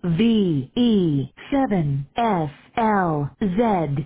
VE7SLZ.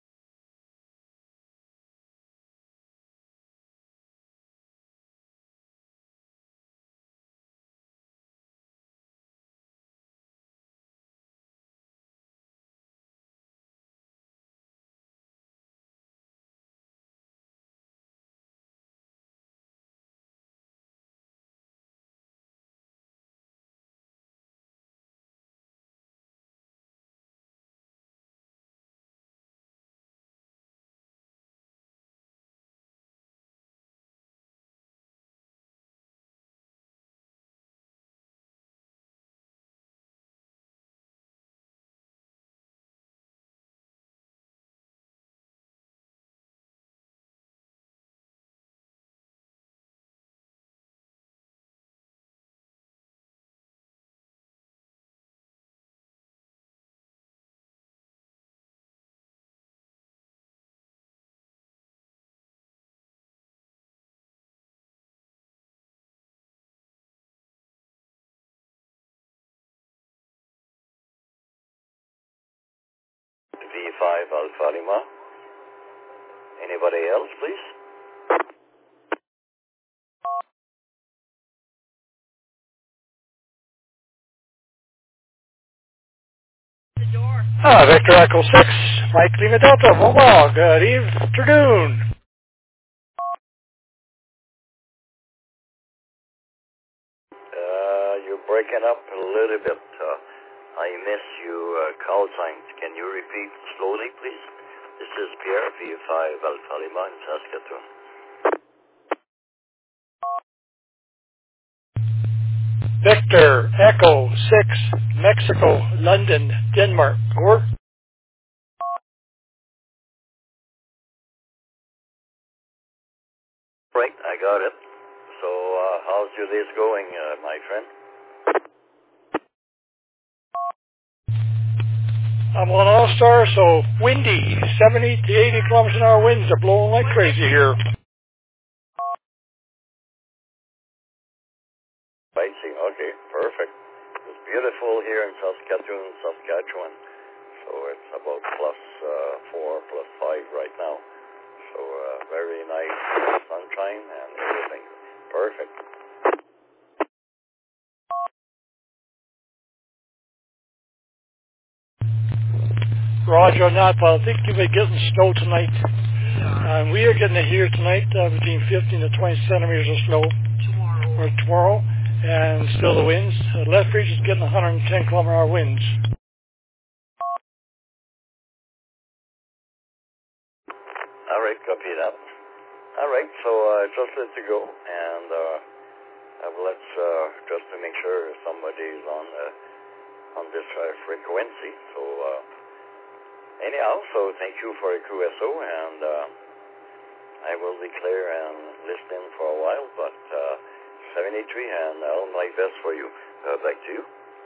V5 Alpha Lima. Anybody else, please? Victor Echo 6, Mike Lima Delta, Omaha. Good afternoon. You're breaking up a little bit. I miss you call signs. Can you repeat slowly, please? This is Pierre, V5 Alpha Lima in Saskatoon. Victor Echo 6, Mexico, London, Denmark. Over. Right, I got it. So, how's your days going, my friend? I'm on All-Star, so windy. 70 to 80 kilometers an hour winds are blowing like crazy here. I see. Okay, perfect. It's beautiful here in Saskatoon, Saskatchewan. So it's about plus 4, plus 5 right now. So very nice sunshine and everything. Perfect. Roger on that, but I think you'll be getting snow tonight. And we are getting it here tonight, between 15 to 20 centimeters of snow. Or tomorrow. And still the winds. The left reach is getting 110 kilometer hour winds. All right, copy that. All right, so just let you go, and let's just to make sure somebody is on this frequency. So anyhow, so thank you for a QSO, and I will declare and listen for a while, but 73, and all my best for you. Back to you.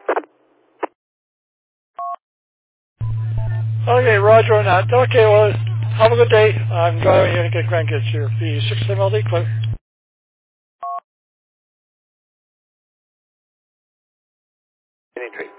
Okay, Roger on that. Okay, well, have a good day. I'm driving here to get grandkids here. The 6 MLD, clear. 73.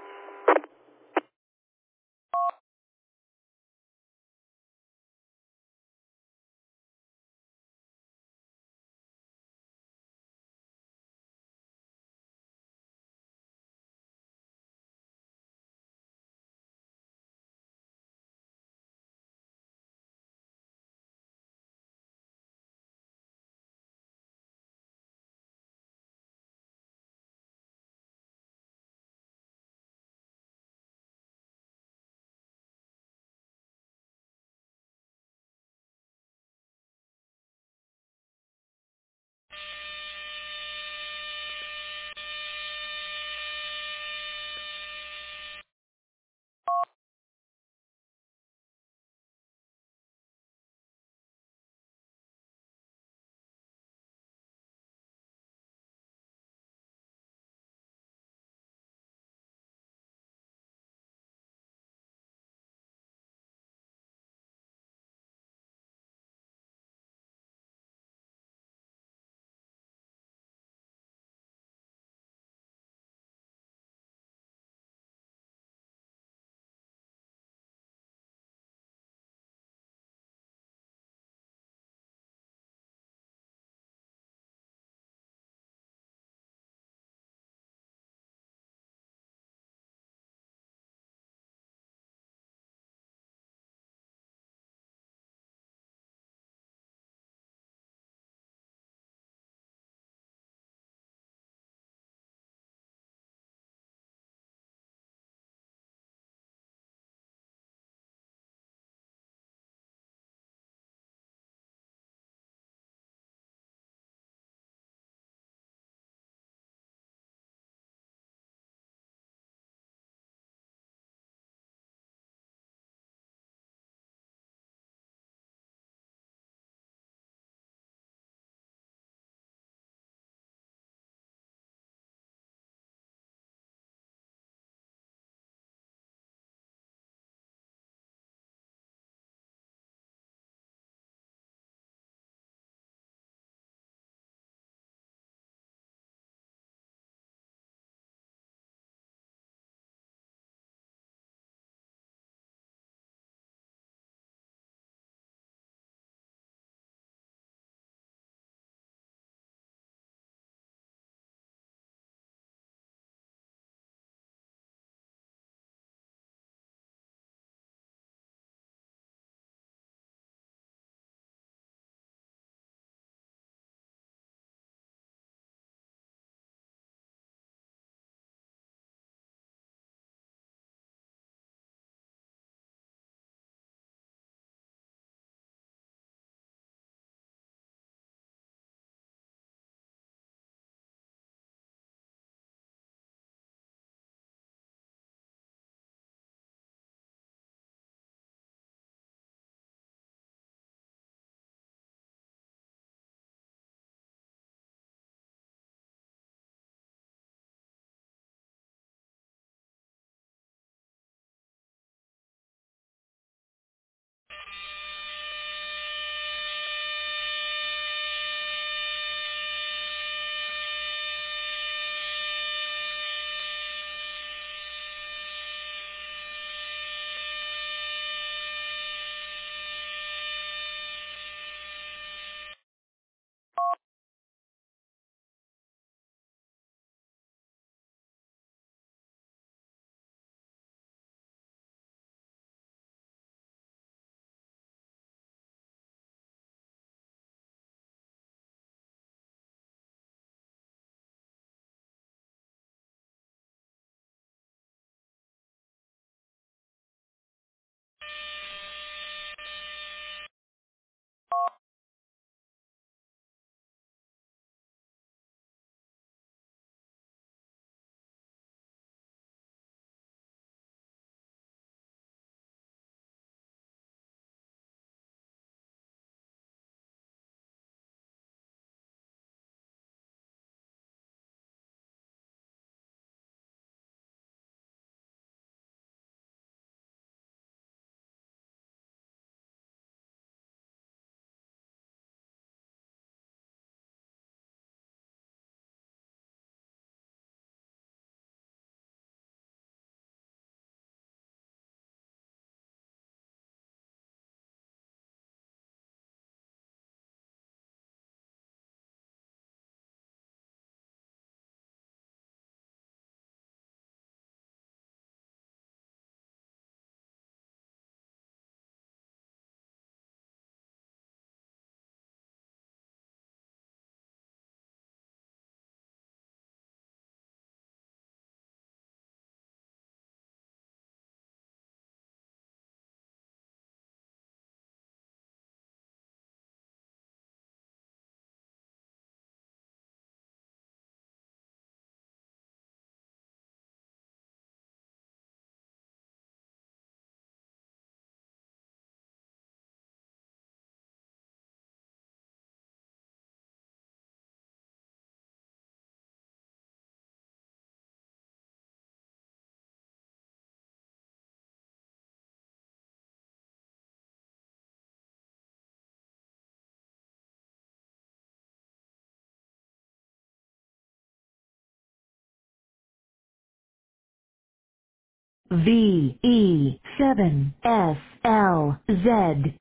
VE7SLZ.